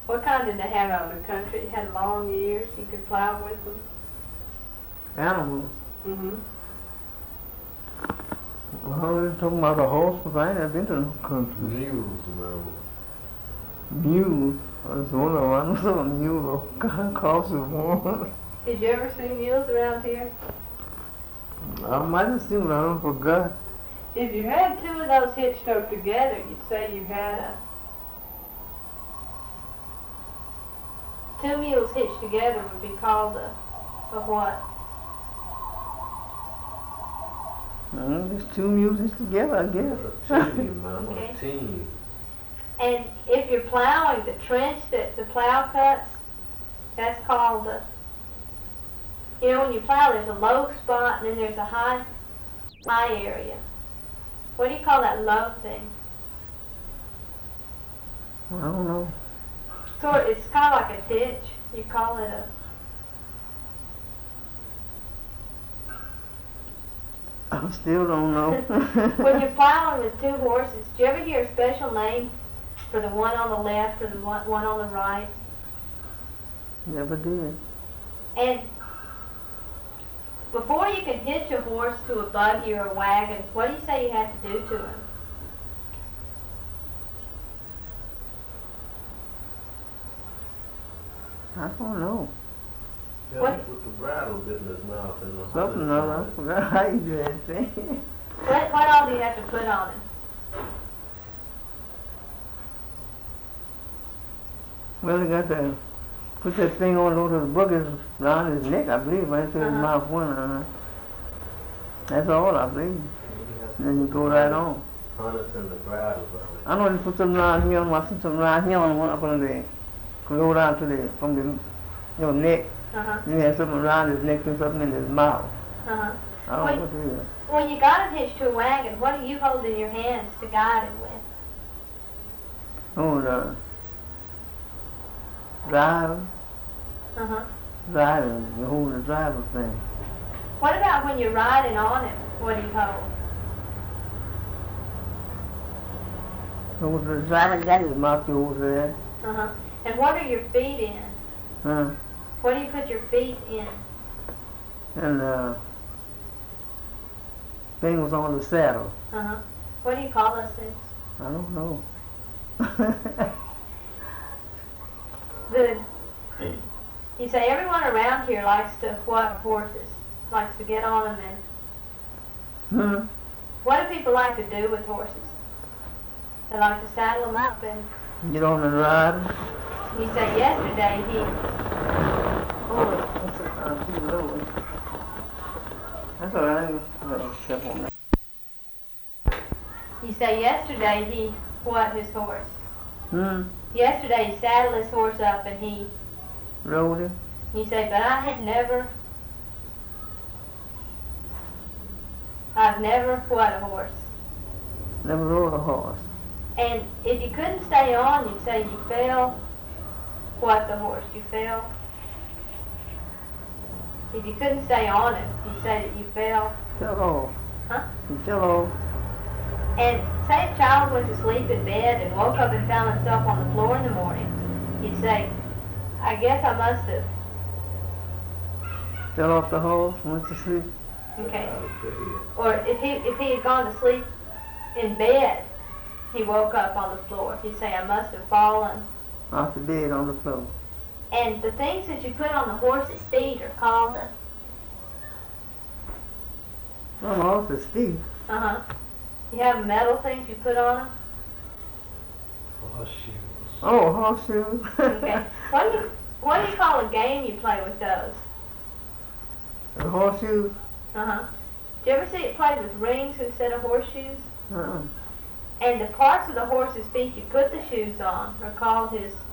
What kind did they have out in the country? It had long ears. You could plow with them. Animals. Mm-hmm. Well, you're talking about a horse, but I ain't never been to no country. Mules, remember? Mules. There's one of them. I know some mule costs you one. Did you ever see mules around here? I might have seen one, I don't forgot. If you had two of those hitched up together, you'd say you had two mules hitched together would be called a what? There's two mules together, I guess. A team, man. Okay. A team. And if you're plowing the trench that the plow cuts, that's called the, you know, when you plow there's a low spot and then there's a high area. What do you call that low thing? I don't know. It's kind of like a ditch. You call it a, I still don't know. when you're plowing with two horses, do you ever hear a special name for the one on the left or the one on the right? Never did. And before you can hitch a horse to a buggy or a wagon, what do you say you have to do to him? I don't know. Yeah, What? he put the bridle bit in his mouth and the Something harness or on other. I it. forgot how you do that thing. What all do you have to put on him? Well, he got to put that thing on over the bucket around his neck, I believe, right through his Uh-huh. mouth one. That's all, I believe. And you have to Then you go right on. harness and the bridle on it. I know they put something around here, I see something around here on one up under there. Go down to the, from the, neck. Uh-huh. Then he has something around his neck and something in his mouth. Uh-huh. I don't know what it is. When you got it hitched to a wagon, what do you hold in your hands to guide him with? Oh, the driver, Uh-huh. you hold the driver thing. What about when you're riding on him? What do you hold? So the driver got his mouth over there. Uh-huh. And what are your feet in? Huh? What do you put your feet in? And thing was on the saddle. Uh-huh. What do you call those things? I don't know. You say everyone around here likes to what horses? Likes to get on them and what do people like to do with horses? They like to saddle them up and Get on and ride. you say yesterday Oh, that's too low. That's all right. I'll step on that. you say yesterday he what his horse? Yesterday he saddled his horse up and he Rode it. you say, but I've never what a horse. Never rode a horse. And if you couldn't stay on, you'd say you fell what the horse? You fell? If you couldn't stay on it, you'd say that you fell. Fell off. Huh? He fell off. And say a child went to sleep in bed and woke up and found himself on the floor in the morning, you'd say, I guess I must have. Fell off the horse, went to sleep. Okay. Out of bed. Or if he had gone to sleep in bed, he woke up on the floor, he'd say, I must have fallen. Off the bed on the floor. And the things that you put on the horse's feet are called On the horse's feet. uh-huh. You have metal things you put on them? Horseshoes. Oh, horseshoes. Okay. What do you call a game you play with those? The horseshoes? Uh-huh. Do you ever see it played with rings instead of horseshoes? Uh-uh. And the parts of the horse's feet you put the shoes on are called his